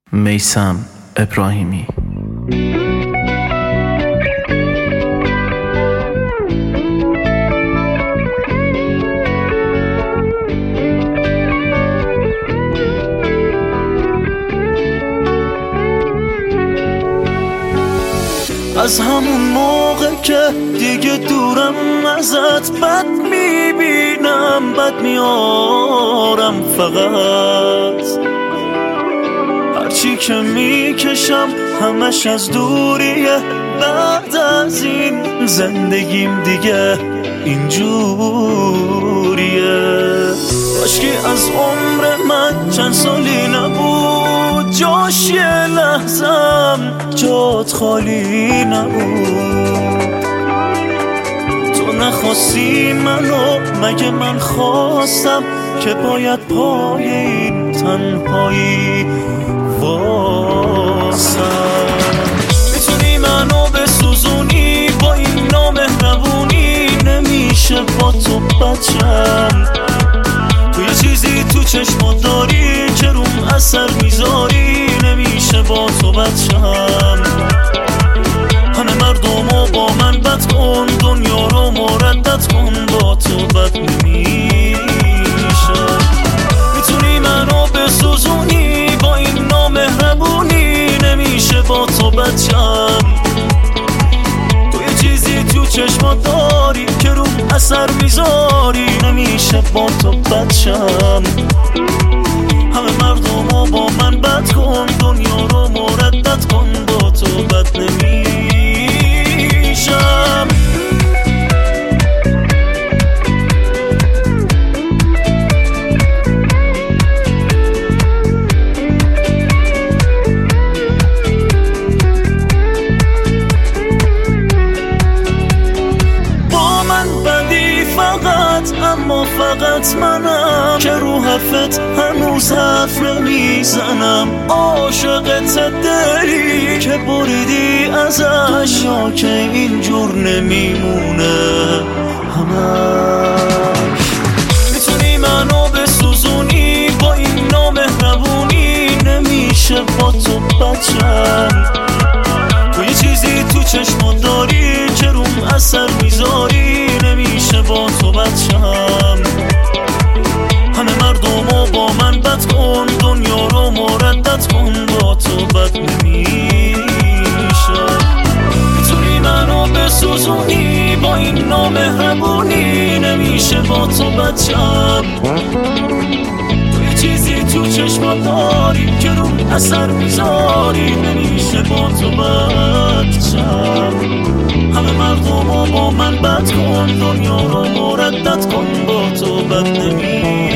میثم ابراهیمی. از همون موقع که دیگه دورم ازت بد میبینم، بد میارم فقط هرچی که میکشم همش از دوریه. بعد از این زندگیم دیگه اینجوریه. کاشکی از عمر من چند سالی نبود، جاش یه لحظم جات خالی نبود. تو نخواستی منو، مگه من خواستم که باید پای این تنهایی واسم؟ میتونی منو بسوزونی با این نامهربونی، نمیشه با تو بچم. تو یه چیزی تو چشمات داری که روم اثر میذاری، نمیشه با تو بچم. همه مردمو با من بد کن، دنیا رو مردد کن، با تو بد نمیشه. میتونی منو بسوزونی با این نامهربونی، نمیشه با تو بچم. تو یه چیزی تو چشمات داری که روم اثر میذاری، نمیشه با تو بچم. همه مردمو با من بد کن، دنیا رو مردد کن، با تو بد نمیشم. اما فقط منم که رو حرفت هنوز حرف نمیزنم. عاشقت دلی که بریدی ازش، یا که اینجور نمیمونه همش. میتونی منو بسوزونی با این نامهربونی، نمیشه با تو بچم. تو یه چیزی تو چشمات داری که روم اثر میذاری، نمیشه با تو بچم. همه مردمو با من بد کن، دنیا رو مردد کن، با تو بد نمیشه. میتونی منو بسوزونی با این نامهربونی، نمیشه با تو بچم. تو یه چیزی تو چشمات داری که روم اثر میذاری، نمیشه با تو بچم. همه مردمو با من بد کن، دنیا رو مردد کن، با تو بد نمیشه.